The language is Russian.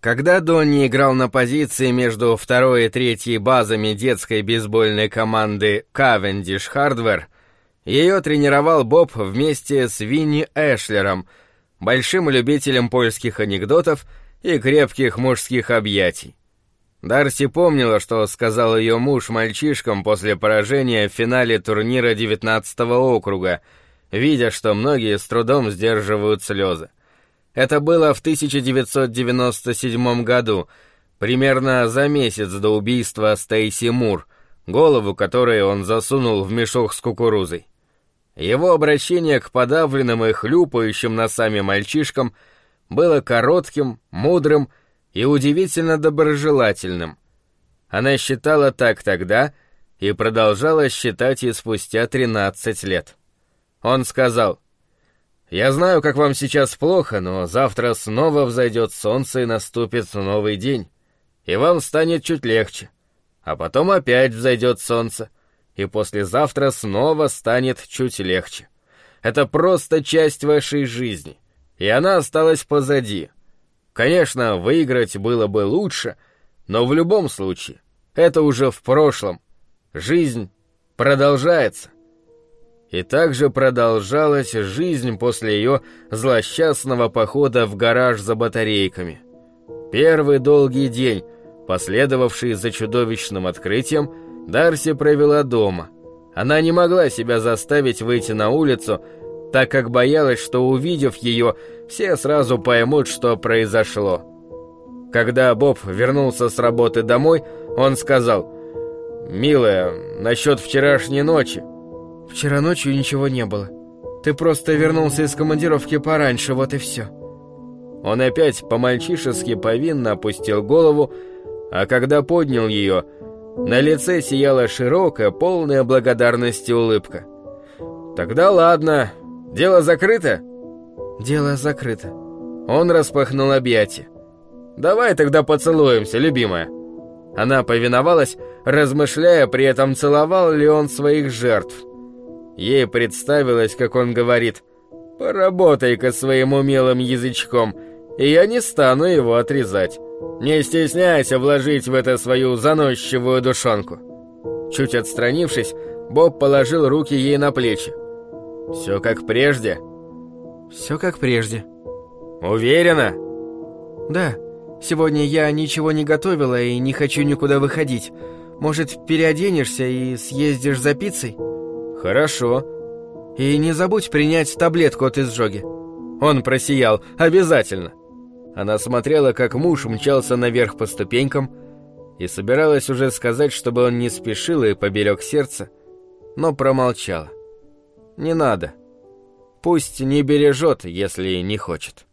Когда Донни играл на позиции между второй и третьей базами детской бейсбольной команды Cavendish Hardware, ее тренировал Боб вместе с Винни Эшлером, большим любителем польских анекдотов и крепких мужских объятий. Дарси помнила, что сказал ее муж мальчишкам после поражения в финале турнира 19-го округа, видя, что многие с трудом сдерживают слезы. Это было в 1997 году, примерно за месяц до убийства Стейси Мур, голову которой он засунул в мешок с кукурузой. Его обращение к подавленным и хлюпающим носами мальчишкам было коротким, мудрым и удивительно доброжелательным. Она считала так тогда и продолжала считать и спустя 13 лет. Он сказал: «Я знаю, как вам сейчас плохо, но завтра снова взойдет солнце и наступит новый день, и вам станет чуть легче. А потом опять взойдет солнце, и послезавтра снова станет чуть легче. Это просто часть вашей жизни, и она осталась позади. Конечно, выиграть было бы лучше, но в любом случае, это уже в прошлом. Жизнь продолжается». И также продолжалась жизнь после ее злосчастного похода в гараж за батарейками. Первый долгий день, последовавший за чудовищным открытием, Дарси провела дома. Она не могла себя заставить выйти на улицу, так как боялась, что, увидев ее, все сразу поймут, что произошло. Когда Боб вернулся с работы домой, он сказал: «Милая, насчет вчерашней ночи». «Вчера ночью ничего не было. Ты просто вернулся из командировки пораньше, вот и все». Он опять по-мальчишески повинно опустил голову, а когда поднял ее, на лице сияла широкая, полная благодарности улыбка. «Тогда ладно. Дело закрыто?» «Дело закрыто». Он распахнул объятия. «Давай тогда поцелуемся, любимая». Она повиновалась, размышляя при этом, целовал ли он своих жертв. Ей представилось, как он говорит: «Поработай-ка своим умелым язычком, и я не стану его отрезать. Не стесняйся вложить в это свою заносчивую душонку». Чуть отстранившись, Боб положил руки ей на плечи. «Все как прежде?» «Все как прежде». «Уверена?» «Да. Сегодня я ничего не готовила и не хочу никуда выходить. Может, переоденешься и съездишь за пиццей?» «Хорошо». «И не забудь принять таблетку от изжоги». Он просиял: «Обязательно». Она смотрела, как муж мчался наверх по ступенькам, и собиралась уже сказать, чтобы он не спешил и поберег сердце, но промолчала. «Не надо. Пусть не бережет, если не хочет».